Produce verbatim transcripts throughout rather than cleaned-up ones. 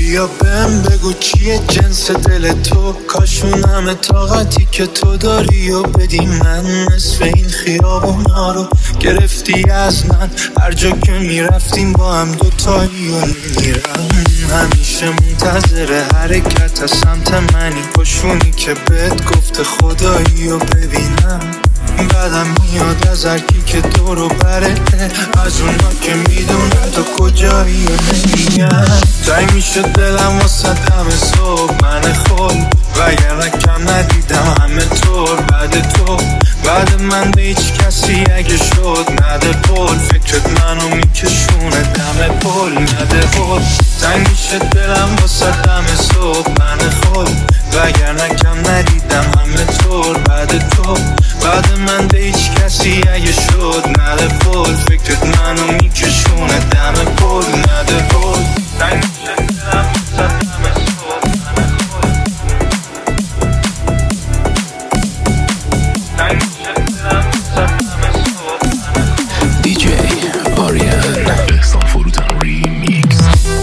بیا بهم بگو چیه جنس دل تو، کاشون همه طاقتی که تو داری و بدی من. نصف این خیابونا رو گرفتی از من، هر جا که میرفتیم با هم دوتایی و میرم. همیشه منتظر حرکت از سمت منی، پشونی که بهت گفته خدایی و ببینم. بعدم میاد از هرکی که دورو بره، از اونا که میدونه تو کجایی و نمیگم. تای میشه دلم واسه دم صبح من خود، وگرنه کم ندیدم همه طور بعد تو. بعد من به هیچ کسی اگه شد نده پول، فکرت منو میکشونه دم پول نده پول. تای میشه دلم واسه دم صبح من خود، وگرنه کم ندیدم همه طور بعد تو. بعد من به هیچ کسی اگه شد نده پول، فکرت منو میکشونه دم پول نده پول. تای میشه دلم واسه دم صبح من خود، تای میشه دلم واسه دم صبح من خود. دی جی آریان احسان فروتن ریمیکس.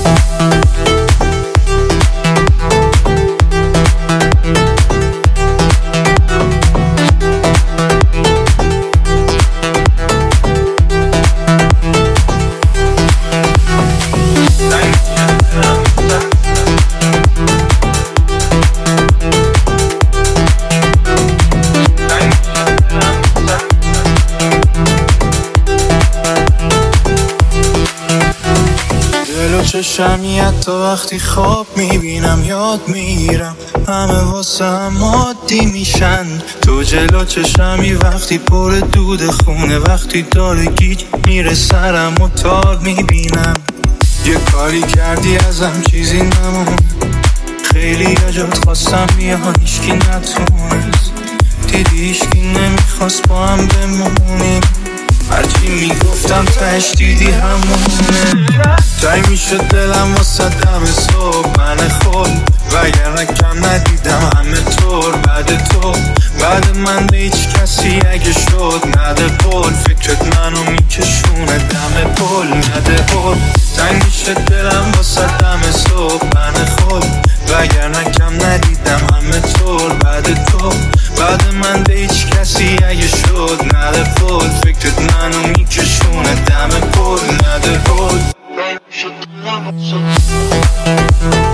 چشمی حتی وقتی خواب میبینم یاد میگیرم، همه واسه هم عادی میشن. تو جلو چشمی وقتی پر دود خونه، وقتی داره گیج میره سرم و تار میبینم. یه کاری کردی ازم چیزی نمون، خیلی اجاد خواستم بیان هیچکی نتونست، دیدی هیچکی نمیخواست با هم بمونیم. هرچی میگفتم تش دیدی همونه. تای میشه دلم واسه دم صبح من خود، وگرنه کم ندیدم همه طور بعد تو. بعد من به هیچ کسی اگه شد نده پول، فکرت منو میکشونه دم پول نده پول. تای میشه دلم واسه دم صبح من خود، وگرنه کم ندیدم همه طور بعد تو. بعد من به هیچ کسی اگه شد نده پول، فکرت منو میکشونه دم پول نده پول.